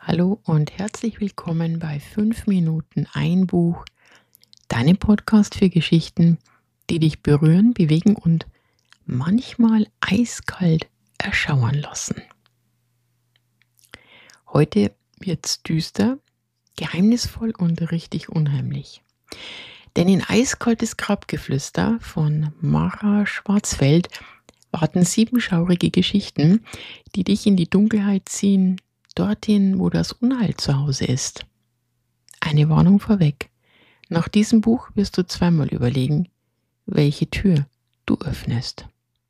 Hallo und herzlich willkommen bei 5 Minuten ein Buch, deinem Podcast für Geschichten, die dich berühren, bewegen und manchmal eiskalt erschauern lassen. Heute wird's düster, geheimnisvoll und richtig unheimlich. Denn in Eiskaltes Grabgeflüster von Mara Schwarzfeld warten 7 schaurige Geschichten, die dich in die Dunkelheit ziehen, dorthin, wo das Unheil zu Hause ist. Eine Warnung vorweg. Nach diesem Buch wirst du zweimal überlegen, welche Tür du öffnest.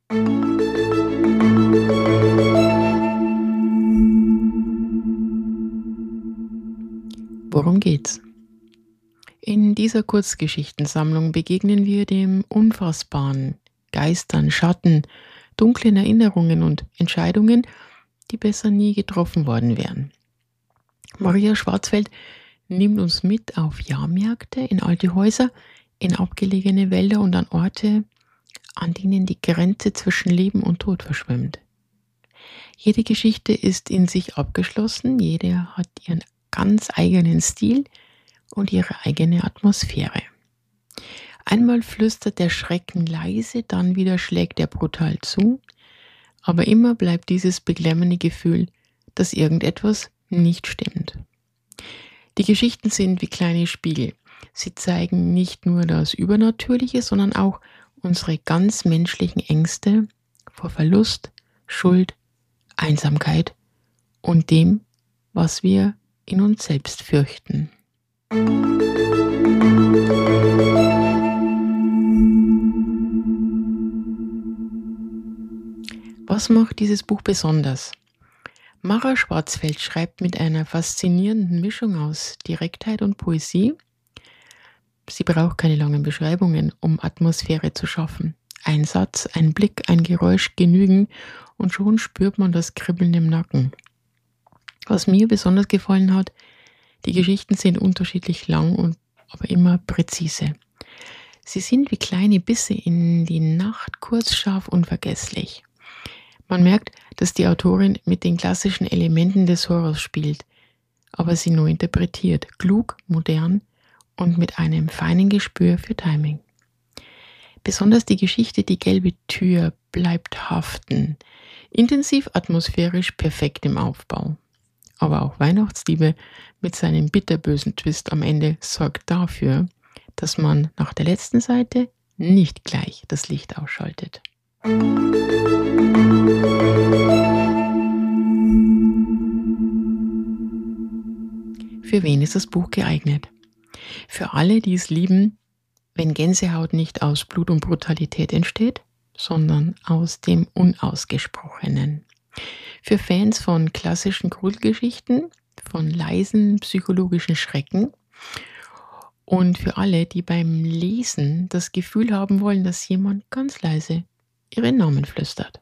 Worum geht's? In dieser Kurzgeschichtensammlung begegnen wir dem Unfassbaren, Geistern, Schatten, dunklen Erinnerungen und Entscheidungen, die besser nie getroffen worden wären. Maria Schwarzfeld nimmt uns mit auf Jahrmärkte, in alte Häuser, in abgelegene Wälder und an Orte, an denen die Grenze zwischen Leben und Tod verschwimmt. Jede Geschichte ist in sich abgeschlossen, jede hat ihren ganz eigenen Stil und ihre eigene Atmosphäre. Einmal flüstert der Schrecken leise, dann wieder schlägt er brutal zu, aber immer bleibt dieses beklemmende Gefühl, dass irgendetwas nicht stimmt. Die Geschichten sind wie kleine Spiegel. Sie zeigen nicht nur das Übernatürliche, sondern auch unsere ganz menschlichen Ängste vor Verlust, Schuld, Einsamkeit und dem, was wir in uns selbst fürchten. Was macht dieses Buch besonders? Mara Schwarzfeld schreibt mit einer faszinierenden Mischung aus Direktheit und Poesie. Sie braucht keine langen Beschreibungen, um Atmosphäre zu schaffen. Ein Satz, ein Blick, ein Geräusch genügen und schon spürt man das Kribbeln im Nacken. Was mir besonders gefallen hat, die Geschichten sind unterschiedlich lang und aber immer präzise. Sie sind wie kleine Bisse in die Nacht, kurz, scharf, unvergesslich. Man merkt, dass die Autorin mit den klassischen Elementen des Horrors spielt, aber sie neu interpretiert, klug, modern und mit einem feinen Gespür für Timing. Besonders die Geschichte Die gelbe Tür bleibt haften. Intensiv, atmosphärisch, perfekt im Aufbau. Aber auch Weihnachtsliebe mit seinem bitterbösen Twist am Ende sorgt dafür, dass man nach der letzten Seite nicht gleich das Licht ausschaltet. Für wen ist das Buch geeignet? Für alle, die es lieben, wenn Gänsehaut nicht aus Blut und Brutalität entsteht, sondern aus dem Unausgesprochenen. Für Fans von klassischen Gruselgeschichten, von leisen psychologischen Schrecken und für alle, die beim Lesen das Gefühl haben wollen, dass jemand ganz leise ihren Namen flüstert.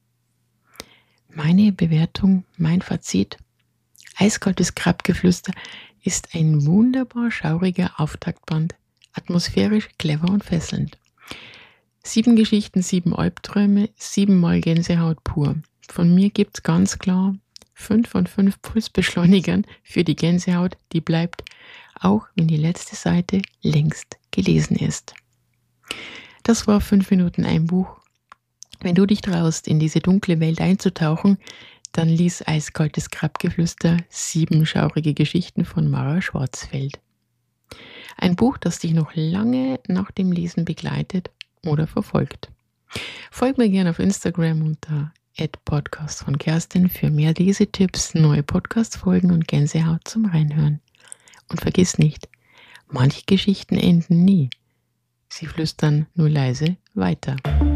Meine Bewertung, mein Fazit: Eiskaltes Grabgeflüster ist ein wunderbar schauriger Auftaktband, atmosphärisch, clever und fesselnd. 7 Geschichten, 7 Albträume, 7 Mal Gänsehaut pur. Von mir gibt's ganz klar 5 von 5 Pulsbeschleunigern für die Gänsehaut, die bleibt, auch wenn die letzte Seite längst gelesen ist. Das war 5 Minuten ein Buch. Wenn du dich traust, in diese dunkle Welt einzutauchen, dann lies Eiskaltes Grabgeflüster, 7 schaurige Geschichten von Mara Schwarzfeld. Ein Buch, das dich noch lange nach dem Lesen begleitet oder verfolgt. Folg mir gerne auf Instagram unter @podcast von Kerstin für mehr Lesetipps, neue Podcast-Folgen und Gänsehaut zum Reinhören. Und vergiss nicht, manche Geschichten enden nie. Sie flüstern nur leise weiter.